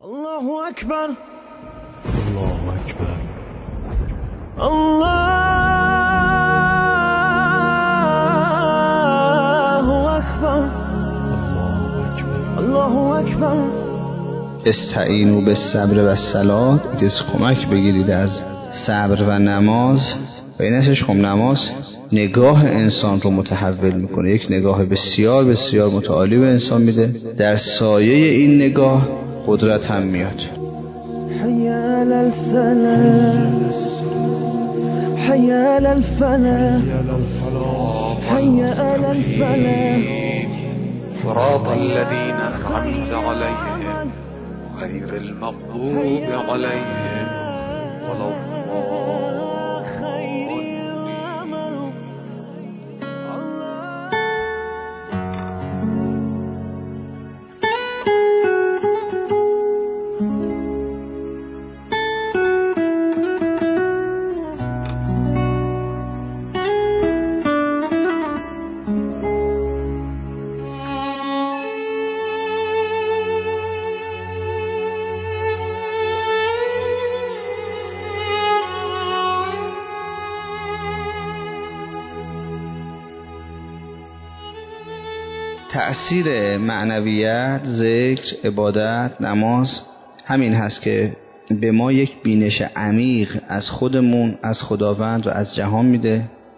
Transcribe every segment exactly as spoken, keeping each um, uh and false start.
الله اکبر الله اکبر الله اکبر الله اکبر. استعینوا بالصبر و الصلاة، کمک بگیرید از صبر و نماز. و این ازش خب نماز نگاه انسان رو متحول میکنه، یک نگاه بسیار بسیار متعالی به انسان میده. در سایه این نگاه قدرت هم میاد. حی علی الفلاح حی علی الفلاح حی علی الفلاح. صراط الذين أنعمت عليهم غير المغضوب عليهم ولا الضالين. تأثیر معنویت، ذکر، عبادت، نماز همین هست که به ما یک بینش عمیق از خودمون، از خداوند و از جهان میده.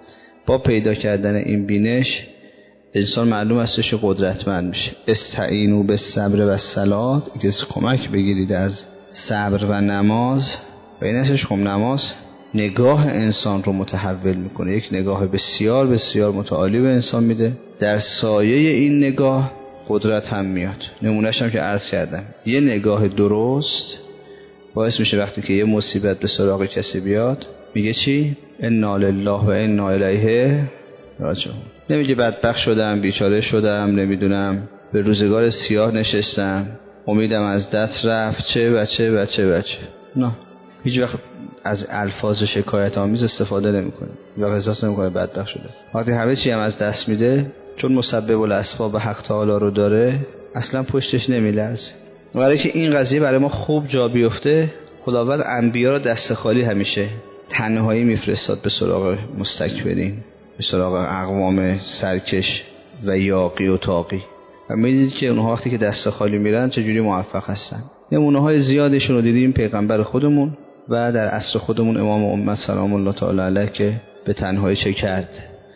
با پیدا کردن این بینش انسان معلوم استش قدرتمند میشه. استعینوا بالصبر و الصلاة، که کمک بگیرید از صبر و نماز. و این ازش خب نماز نگاه انسان رو متحول میکنه، یک نگاه بسیار بسیار متعالی به انسان میده. در سایه این نگاه قدرت هم میاد. نمونهش هم که عرض کردم، یه نگاه درست باعث میشه وقتی که یه مصیبت به سراغ کسی بیاد میگه چی؟ انا لله و انا الیه راجعون. نمیگه بدبخت شدم، بیچاره شدم، نمیدونم به روزگار سیاه نشستم، امیدم از دست رفت، چه بچه بچه بچه. نه، هیچ وقت از الفاظ شکایت آمیز استفاده نمیکنه و احساس نمیکنه بدبخت شده. وقتی همه چی هم از دست میده، چون مسبب الاسباب حق تعالی رو داره، اصلا پشتش نمیلرزه. برای که این قضیه برای ما خوب جا بیفته، خداوند انبیا رو دست خالی همیشه تنهایی میفرستاد به سراغ مستکبرین، به سراغ اقوام سرکش و یاقی و طاغی. و میدید که اونها وقتی که دست خالی میرن چجوری موفق هستن. نمونه های زیادشون رو دیدیم. پیغمبر خودمون و در عصر خودمون امام امت سلام الله تعالی علیه که به تنهایی چه کرد؟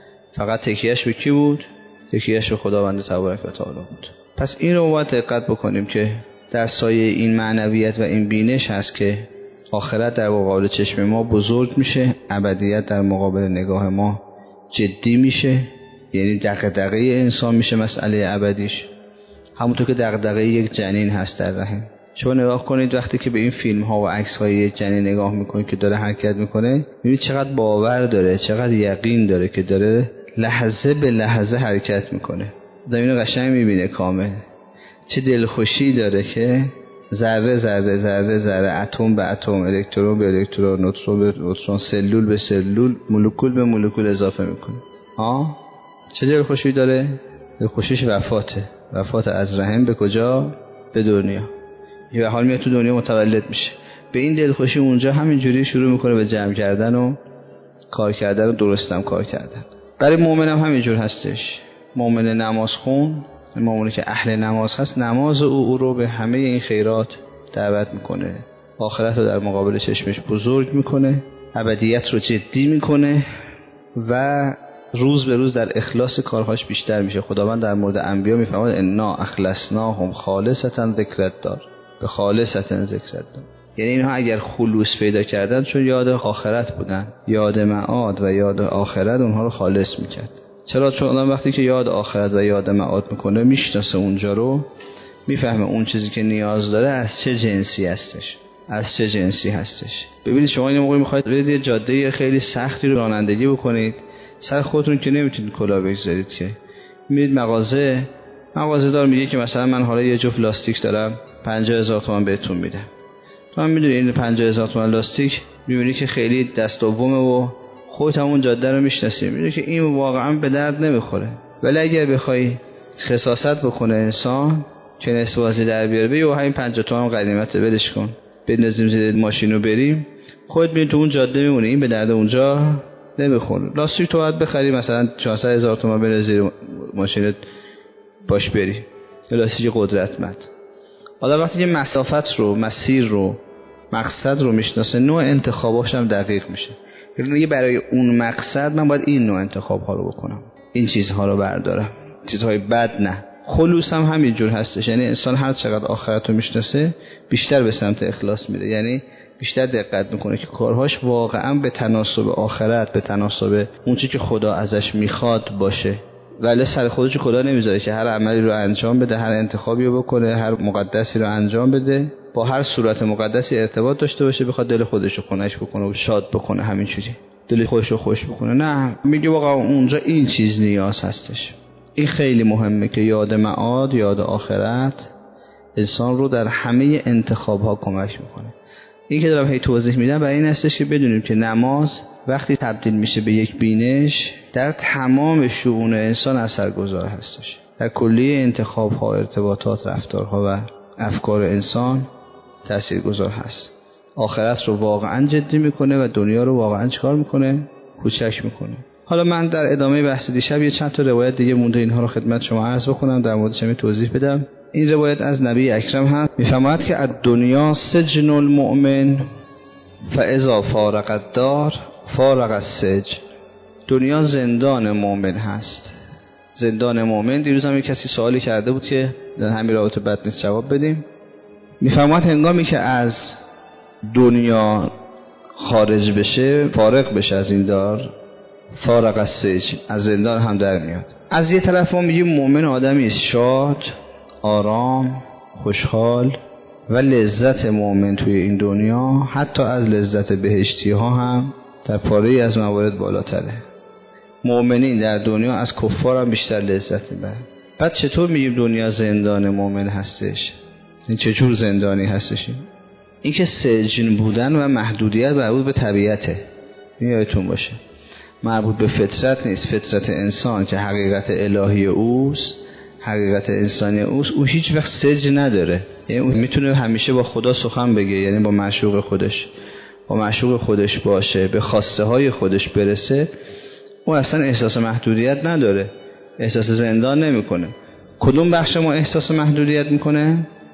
فقط تکیهش به کی بود؟ تکیهش به خداوند تبارک و تعالی بود. پس این رو باید دقت بکنیم که در سایه این معنویت و این بینش هست که آخرت در مقابل چشم ما بزرگ میشه، ابدیت در مقابل نگاه ما جدی میشه. یعنی دغدغه انسان میشه مسئله ابدیش، همونطور که دغدغه یک جنین هست در رحم. شما نگاه کنید وقتی که به این فیلم ها و عکس های یک جنین نگاه میکنید که داره حرکت میکنه، ببینید چقدر باور داره، چقدر یقین داره که داره لحظه به لحظه حرکت میکنه. زمین قشنگ میبینه کامل. چه دلخوشی داره که ذره ذره ذره ذره، اتم به اتم، الکترون به الکترون، نوترون به نوترون، سلول به سلول، مولکول به مولکول اضافه میکنه. ها چه دلخوشی داره؟ دلخوشیش وفاته. وفات از رحم به کجا؟ به دنیا. یه حال میاد تو دنیا متولد میشه. به این دلخوشی اونجا همینجوری شروع میکنه به جمع کردن و کار کردن و درستم کار کردن. برای مؤمن هم همینجور هستش. مؤمن نماز خون، مؤمنی که اهل نماز هست، نماز او او رو به همه این خیرات دعوت میکنه، آخرت رو در مقابل چشمش بزرگ میکنه، ابدیت رو جدی میکنه و روز به روز در اخلاص کارهاش بیشتر میشه. خداوند در مورد انبیا میفرماد انا اخلصناهم خالصة ذکرت دار، به خالصة ذکرت دار. یعنی اینها اگر خلوص پیدا کردن چون یاد آخرت بودن، یاد معاد و یاد آخرت اونها رو خالص میکرد. چرا؟ چون آدم وقتی که یاد آخرت و یاد معاد میکنه، میشناسه اونجا رو، میفهمه اون چیزی که نیاز داره از چه جنسی هستش، از چه جنسی هستش. ببینید شما این موقع میخواید برید یه جاده خیلی سختی رو رانندگی بکنید، سر خودتون که نمیتونید کلاه بگذارید که. میرید مغازه، مغازه دار میگه که مثلا من حالا یه جفت لاستیک دارم پنجاه هزار تومان بهتون میدم. تو هم میدونی این پنجاه هزار تومان لاستیک، میبینی که خیلی دست دومه و خودت همون جاده رو میشناسی، میدونی که این واقعا به درد نمیخوره. ولی اگر بخوای خساست بکنه انسان، که نصف بازی در بیاره بگی همین پنجاه تومن غنیمت ولش کن بندازیم زیر ماشینو بریم، خودت میری تو اون جاده میمونی، این به درد اونجا نمیخوره. لاستیک تو باید بخری مثلا چهارصد هزار تومان بره زیر ماشینت باش بری، لاستیک قدرتمند. آدم وقتی که مسافت رو، مسیر رو، مقصد رو میشناسه، نوع انتخاباش هم دقیق میشه. یعنی میگه برای اون مقصد من باید این نوع انتخاب ها رو بکنم، این چیزها رو بردارم، چیزهای بد نه. خلوص هم همینجور هستش، یعنی انسان هر چقدر آخرت رو میشناسه بیشتر به سمت اخلاص میره، یعنی بیشتر دقت میکنه که کارهاش واقعا به تناسب آخرت، به تناسب اون چیزی که خدا ازش میخواد باشه. ولی سر خودش خدا نمیذاره که هر عملی رو انجام بده، هر انتخابی رو بکنه، هر مقدسی رو انجام بده، با هر صورت مقدسی ارتباط داشته باشه، بخواد دل خودش رو خنک بکنه و شاد بکنه، همین چیزی دل خودش رو خوش بکنه. نه، میگه واقعا اونجا این چیز نیاز هستش. این خیلی مهمه که یاد معاد، یاد آخرت انسان رو در همه انتخاب ها کمک میکنه. این که دارم هی توضیح میدم برای این هستش که بدونیم که نماز وقتی تبدیل میشه به یک بینش، در تمام شؤون انسان اثرگذار هستش، در کلیه انتخاب ها، ارتباطات، رفتارها و افکار انسان تاثیرگذار هست. آخرت رو واقعا جدی میکنه و دنیا رو واقعا چیکار میکنه؟ کوچک میکنه. حالا من در ادامه بحث دیشب یه چند تا روایت دیگه مونده، اینها رو خدمت شما عرض بکنم، در موردش هم توضیح بدم. این روایت از نبی اکرم هست، میفرماید که الدنیا سجن المؤمن فاذا فارق الدار فارق السجن. دنیا زندان مؤمن هست. زندان مؤمن. دیروز هم یک کسی سوالی کرده بود که در همین رابطه بد نیست جواب بدیم. میفرماید هنگامی که از دنیا خارج بشه، فارغ بشه از این دار، فارغ السجن، از زندان هم در میاد. از یه طرف ما میگیم مؤمن آدمی است شاد، آرام، خوشحال و لذت مؤمن توی این دنیا حتی از لذت بهشتی ها هم در پاره از موارد بالاتره. مؤمنین در دنیا از کفار هم بیشتر لذت میبرن. بعد چطور میگیم دنیا زندان مؤمن هستش؟ این چجور زندانی هستش؟ این که سجن بودن و محدودیت مربوط به طبیعته، یادتون باشه، مربوط به فطرت نیست. فطرت انسان که حقیقت الهی اوست، حقیقت انسانی اوست، او هیچ وقت سجن نداره. یعنی او میتونه همیشه با خدا سخن بگه، یعنی با معشوق خودش با معشوق خودش باشه، به خواسته های خودش برسه. او اصلا احساس محدودیت نداره، احساس زندان نمیکنه. کدوم بخش ما احساس محدودیت میکنه؟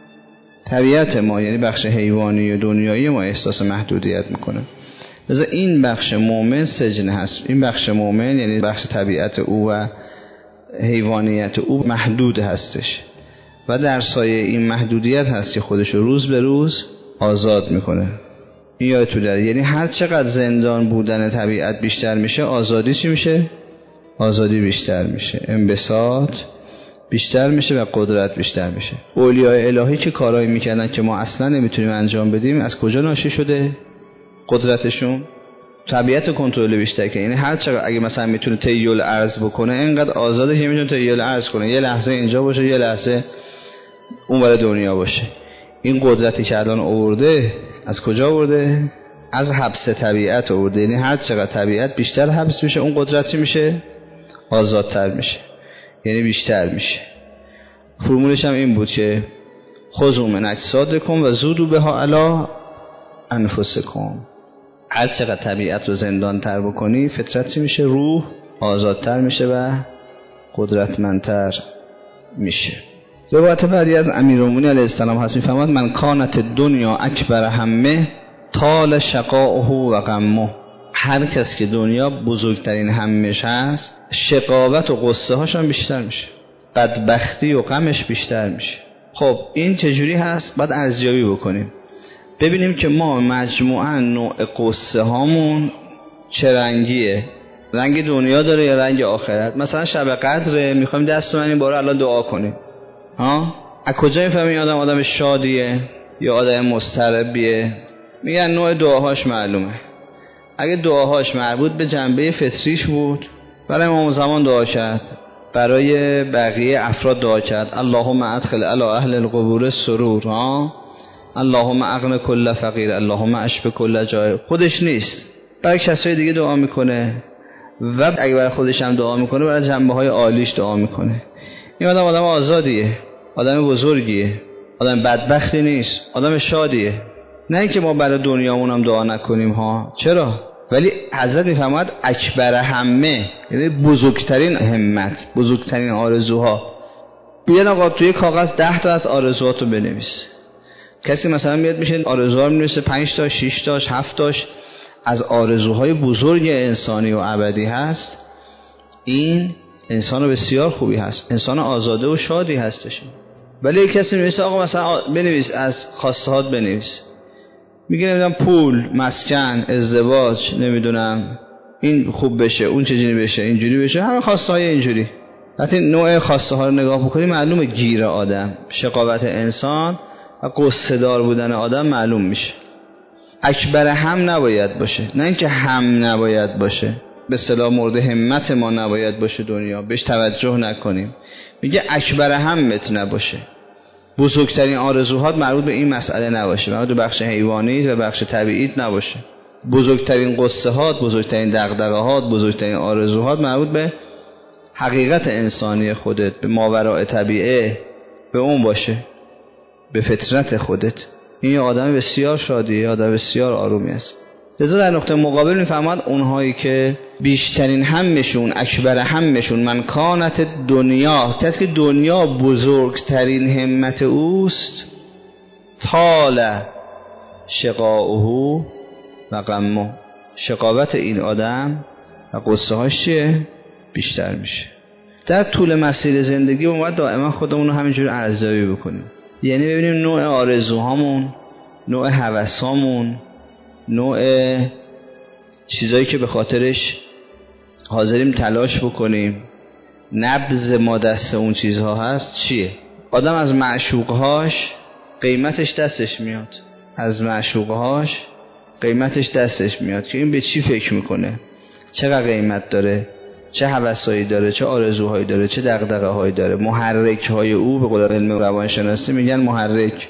طبیعت ما، یعنی بخش حیوانی و دنیایی ما احساس محدودیت میکنه. لذا این بخش مومن سجن هست. این بخش مومن یعنی بخش طبیعت او و حیوانیت او محدود هستش و در سایه این محدودیت هست که خودش روز به روز آزاد میکنه. این یادتون داره، یعنی هر چقدر زندان بودن طبیعت بیشتر میشه، آزادی چی میشه؟ آزادی بیشتر میشه، انبساط بیشتر میشه و قدرت بیشتر میشه. اولیای الهی که کارایی میکردن که ما اصلا نمیتونیم انجام بدیم، از کجا ناشی شده؟ قدرتشون طبیعت کنترل بیشتر که، یعنی هر چقدر اگه مثلا میتونه تیول ارز بکنه، اینقدر آزاده که میتونه تیول ارز کنه، یه لحظه اینجا باشه، یه لحظه اونور دنیا باشه. این قدرتی که الان آورده از کجا آورده؟ از حبس طبیعت آورده. یعنی هر چقدر طبیعت بیشتر حبس میشه، اون قدرت میشه آزادتر میشه، یعنی بیشتر میشه. فرمولش هم این بود که خذوا من اجسادکم و زودوا بها علی انفسکم. هر چقدر طبیعت رو زندان تر بکنی، فطرت چی میشه؟ روح آزادتر میشه و قدرتمندتر میشه. روایت بعدی از امیرالمومنین علیه السلام هست، میفرماد من کانت دنیا اکبر همه طال شقاؤه و غمه. هر کس که دنیا بزرگترین همش هست، شقاوت و غصه هاش هم بیشتر میشه، بدبختی و غمش بیشتر میشه. خب این چجوری هست؟ باید ارزیابی بکنیم، ببینیم که ما مجموعاً نوع قصه هامون چه رنگیه. رنگ دنیا داره یا رنگ آخرت؟ مثلا شب قدره، میخوایم دست من این باره الان دعا کنیم، ها؟ از کجا میفهمیم این آدم آدم شادیه یا آدم مضطربیه؟ میگن نوع دعاهاش معلومه. اگه دعاهاش مربوط به جنبه فطریش بود، برای امام زمان دعا کرد، برای بقیه افراد دعا کرد، اللهم ادخل علی اهل القبور السرور، ها، اللهم اغن کل فقیر، اللهم اشف کل جای. خودش نیست، برای کسای دیگه دعا میکنه و اگه برای خودش هم دعا میکنه، برای جنبه های عالیش دعا میکنه. این آدم آدم آزادیه. آدم بزرگیه، آدم بدبختی نیست، آدم شادیه. نه اینکه ما برای دنیامون هم دعا نکنیم ها، چرا؟ ولی حضرت میفرماید اکبر همه، یعنی بزرگترین همت، بزرگترین آرزوها. بیان آقا توی کاغذ ده تا از آرزوهاتو بنویس. کسی مثلا میاد میشه آرزوها رو می‌نویسه پنج تا، شش تا، هفت تاش از آرزوهای بزرگ انسانی و ابدی هست. این انسان بسیار خوبی هست، انسان آزاده و شادی هستش. ولی کسی می‌نویسه آقا مثلا بنویس از خواستهات بنویس، میگه نمیدونم پول، مسکن، ازدواج، نمیدونم این خوب بشه، اون چجوری بشه، اینجوری بشه، همه خواسته های اینجوری. وقتی نوع خواسته ها رو نگاه بکنی معلومه گیر آدم، شقاوت انسان و قصه دار بودن آدم معلوم میشه. اکبر هم نباید باشه، نه اینکه هم نباید باشه، به اصطلاح مورد همت ما نباید باشه، دنیا بهش توجه نکنیم. میگه اکبر همت نباشه، بزرگترین آرزوهات مربوط به این مسئله نباشه، مربوط به بخش حیوانی و بخش طبیعی نباشه. بزرگترین قصه هات، بزرگترین دغدغه‌هات، بزرگترین آرزوهات مربوط به حقیقت انسانی خودت، به ماوراء طبیعه، به اون باشه، به فطرت خودت. این آدم بسیار شادیه، آدم بسیار آرومی است. لذا در نقطه مقابل میفهمد اونهایی که بیشترین همشون، اکبر همشون، من کانت دنیا، کسی که دنیا بزرگترین همت اوست، طال شقاؤه و غمه، شقاوت این آدم و قصه هاش چیه؟ بیشتر میشه. در طول مسیر زندگی ما باید دائما خودمون رو همینجور ارزیابی بکنیم، یعنی ببینیم نوع آرزوهامون، نوع هوسامون، نوع چیزایی که به خاطرش حاضریم تلاش بکنیم، نبض ما دست اون چیزها هست چیه. آدم از معشوقهاش قیمتش دستش میاد، از معشوقهاش قیمتش دستش میاد که این به چی فکر میکنه، چقدر قیمت داره، چه هوسایی داره، چه آرزوهایی داره، چه دغدغه‌هایی داره. محرک های او، به قول علم روانشناسی میگن محرک،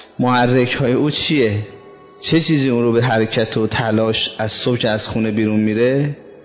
محرک های او چیه؟ چه چیزی اون رو به حرکت و تلاش، از صبح که از خونه بیرون میره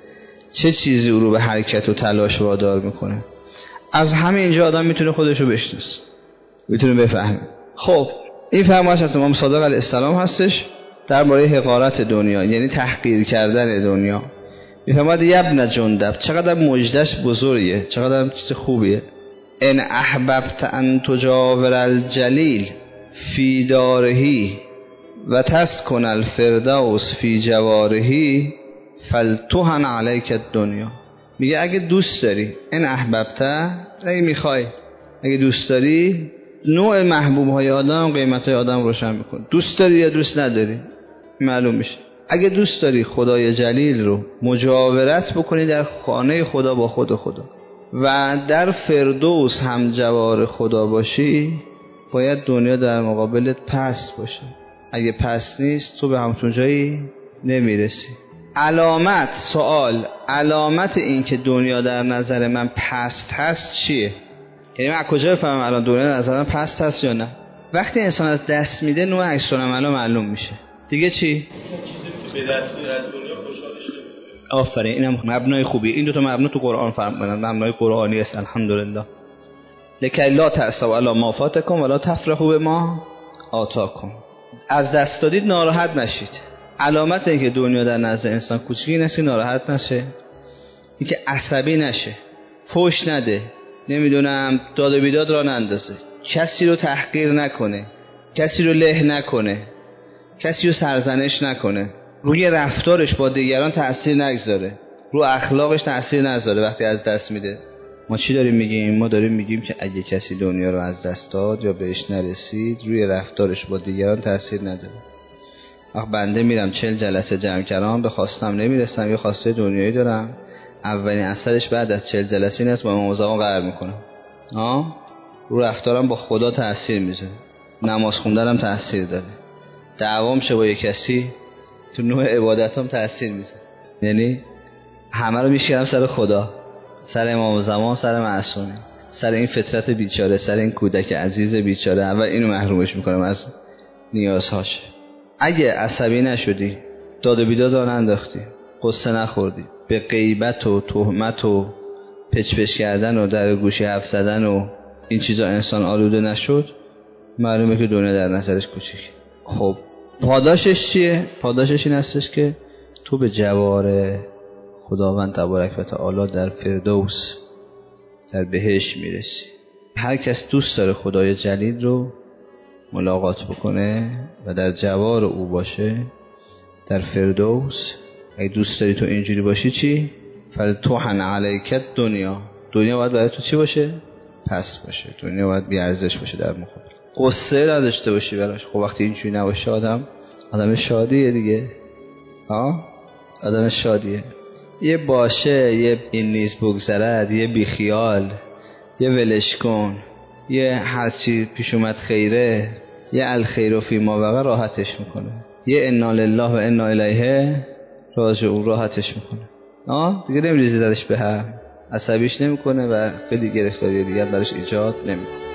چه چیزی اون رو به حرکت و تلاش وادار میکنه؟ از همه اینجا آدم میتونه خودش رو بشناسه، میتونه بفهمه. خب این فرمایش از امام صادق علیه السلام هستش درباره حقارت دنیا، یعنی تحقیر کردن دنیا. میفرماد یبن جندب، چقدر مجدش بزرگه، چقدر چیز خوبیه. ان احببت ان تجاور الجلیل فی دارهی و تسکن الفردوس فی جوارهی فلتهن علیک الدنیا. میگه اگه دوست داری، ان احببت، اگه میخوای، اگه دوست داری، نوع محبوب های آدم قیمت های آدم روشن میکن. دوست داری یا دوست نداری معلوم میشه. اگه دوست داری خدای جلیل رو مجاورت بکنی در خانه خدا با خود خدا و در فردوس هم جوار خدا باشی، باید دنیا در مقابلت پست باشه. اگه پست نیست تو به همچون جایی نمیرسی. علامت، سوال، علامت این که دنیا در نظر من پست هست چیه؟ یعنی من از کجا بفهمم الان دنیا در نظر من پست هست یا نه؟ وقتی انسان از دست میده نوع عکس العمل معلوم میشه. دیگه چی؟ چیزی که به دست میاد از دنیا خوشحالش نمیشه. آفرین، اینم مبنای خوبی. این دو تا مبنا تو قرآن فرمودن، مبنای قرآنی است. الحمدلله. لکی لا تأسوا علی ما فاتکم ولا تفرحوا بما آتاکم. از دست دادید ناراحت نشید. علامت اینه که دنیا در نزد انسان کوچیکی نشه، ناراحت نشه، اینکه عصبی نشه، فوش نده، نمیدونم داد و بیداد را نندازه، کسی رو تحقیر نکنه، کسی رو له نکنه، کسی رو سرزنش نکنه، روی رفتارش با دیگران تأثیر نگذاره، رو اخلاقش تأثیر نذاره. وقتی از دست میده ما چی داریم میگیم؟ ما داریم میگیم که اگه کسی دنیا رو از دست داد یا بهش نرسید، روی رفتارش با دیگران تأثیر نداره. وقت بنده میرم چل جلسه جمع کردم، به خواستم نمیرسم، یه خواسته دنیایی دارم، اولین اثرش بعد از چل جلسه این است با امام زمان قرار میکنم. آه رو رفتارم با خدا تأثیر میذاره، نماز خوندنم تأثیر داره، دعوام شه با یک کسی تو نوع عبادتام تأثیر میذاره. یعنی همه رو میشیرم سر خدا، سر امام زمان، سر معصومی، سر این فطرت بیچاره، سر این کودک عزیز بیچاره. اول اینو محرومش میکنم از نیازهاش. اگه عصبی نشدی، داد و بیداد رو ننداختی، قصه نخوردی، به غیبت و تهمت و پچ پچ کردن و در گوشی حرف زدن و این چیزا انسان آلوده نشد، معلومه که دنیا در نظرش کوچیک. خب پاداشش چیه؟ پاداشش این هستش که تو به جوار خداوند تبارک و تعالی در فردوس، در بهشت میرسی. هر کس دوست داره خدای جلیل رو ملاقات بکنه و در جوار او باشه در فردوس، اگه دوست داری تو اینجوری باشی چی؟ فلتوحن علیکت دنیا، دنیا باید برای تو چی باشه؟ پس باشه. دنیا باید بی ارزش باشه در مقابل. قصه نداشته باشی براش. خب وقتی اینجوری نباشه آدم آدم شادیه دیگه. ها؟ آدم شادیه. یه باشه، یه این نیز بگذرد، یه بیخیال، یه ولش کن، یه هر چی پیش اومد خیره، یه الخیر فی ما وقع راحتش میکنه، یه انا لله و انا الیه راجعون راحتش میکنه. آه دیگه نمیریزی درش به هم، عصبیش نمیکنه و خیلی گرفتاری دیگه برش ایجاد نمیکنه.